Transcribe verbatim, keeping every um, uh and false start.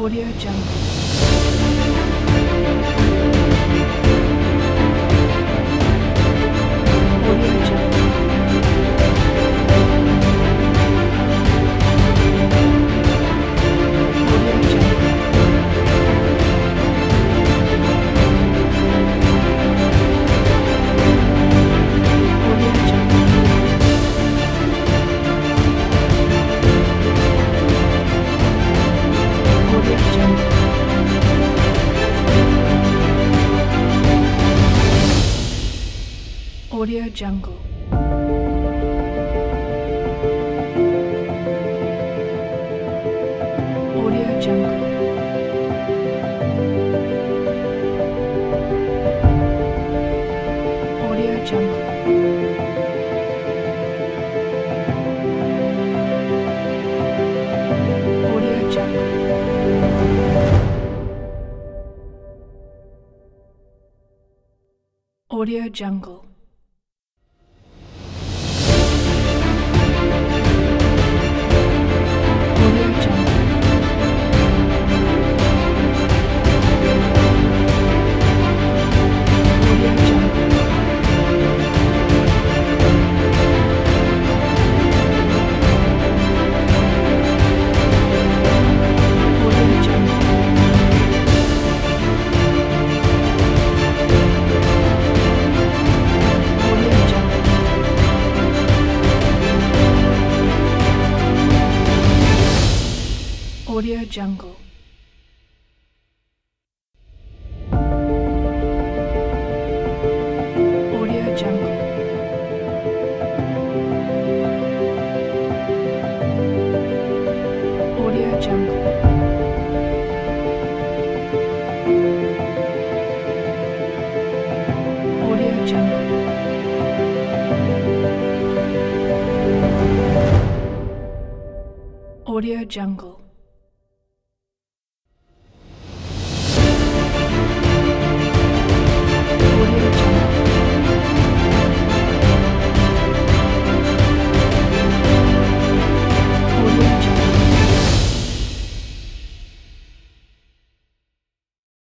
Audio Jungle. Audio Jungle. Audio Jungle. Audio Jungle. Audio Jungle. Audio Jungle. Audio Jungle. Audio Jungle. Audio Jungle. Audio Jungle. Audio Jungle. Audio Jungle. Audio Jungle. Audio Jungle. Audio Jungle. Audio Jungle. Audio Jungle. Audio Jungle. Audio Jungle.